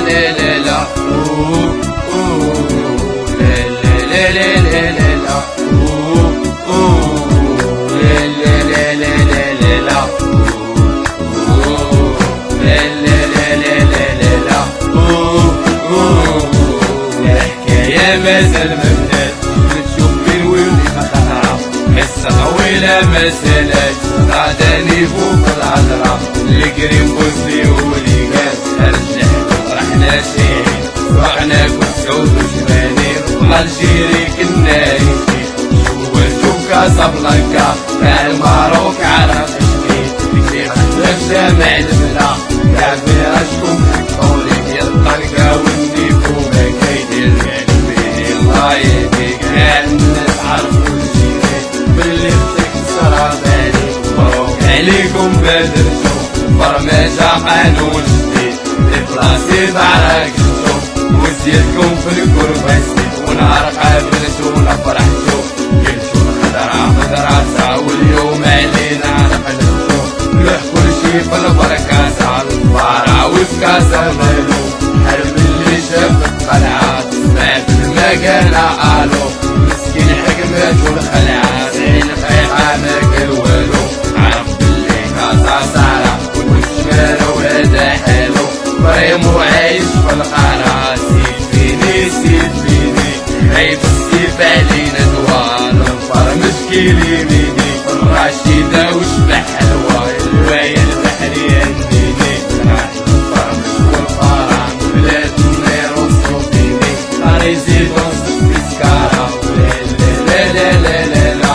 مازال مبدات تشوف من ولدي خطرة حصة طويلة ما سالات غاداني فوق العذرة الكريم بوزي ولي قال رجع رحنا شاهين رحنا كل سعود وجمانين والجيري كنا يمشي شوفوا كازابلانكا مع الماروك عرف جديد اللي خدام جامع البلا كافي راشكم حكولي ديال الطنقة والنيفو ما كايدير الله يهديك الناس عرفوا الجيري باللي فتك سراباني مبروك عليكم بدرتو برمجة قانون جديد لبلاصي بعرق الشوف وزيدكم في الكرباسي ونهار قابلتو ونفرحتو قلتو الخضرا خضرا واليوم علينا نقلبتو لوح كلشي في البركة على الفارع وفي كاسة مالو حرب اللي شاف القلعة تسمع في المكانة الو مسكين حكمت والخلعة زين خيحة ما كان والو عرف باللي كاسة صارع والشمال وهذا حالو فريمو عايش في القارة سيد فيني عيب السيف علينا دوار الفرمش كيلي ميني الرشيدة وشبح حلوة الواية البحرية نديني راح الفرمش والفرام بلاد النير والصوفيني قريزي بوصف في سكارة لا لا لا لا لا لا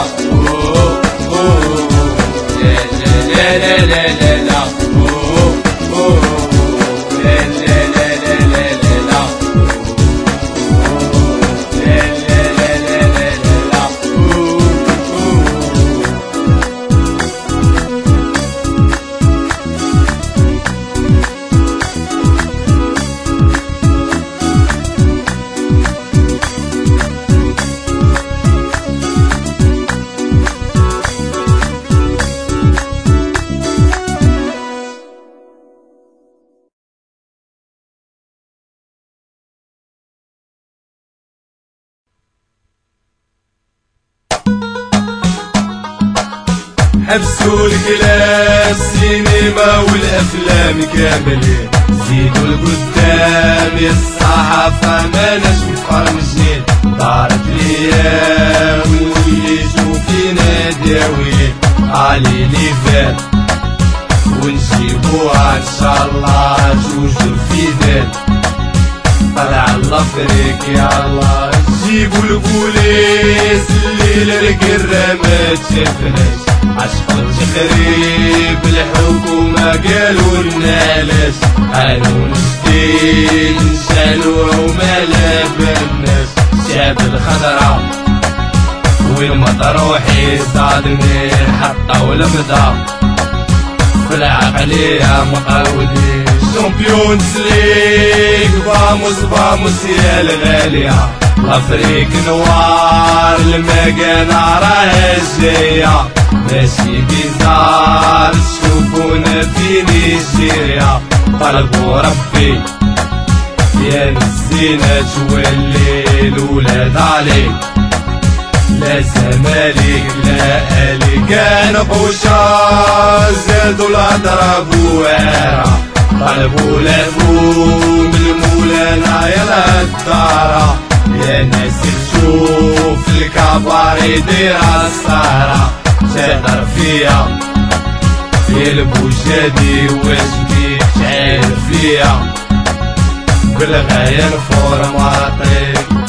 لا لا لا لا لا حبسوا الكلام السينما والافلام كاملين زيدوا القدام يا الصحافه ما نشوف فرمجين دارت ليام ونوليجو فينا داويين عليني فات ونجيبوها ان شاء الله جوج الفيدان طلع الافريق يا الله جيبوا البوليس الليل القرة ما تشافناش عشق التخريب الحكومة قالوا لنا علاش قانون جديد نشالوه وما لابالناش شعب الخضرا وين ما تروحي صادمي حطوا المدى في العقلية مقاودين شامبيونز ليغ فاموس يا الغالية الافريق نوار المكانة راهي جاية ماشي بيزار تشوفونا في نيجيريا طلبوا ربي يا نسينا تولي الولاد عليك لا زمالك لا أهلي كان بوشا زادوا الهضرة بوارة طلبوا لافوم المولانا يلا الدارة يا ناس تشوف الكباري ديرها السهرة تهدر فيا يا البوشادي واش بيك تعرف فيا بالغاية الفورماطي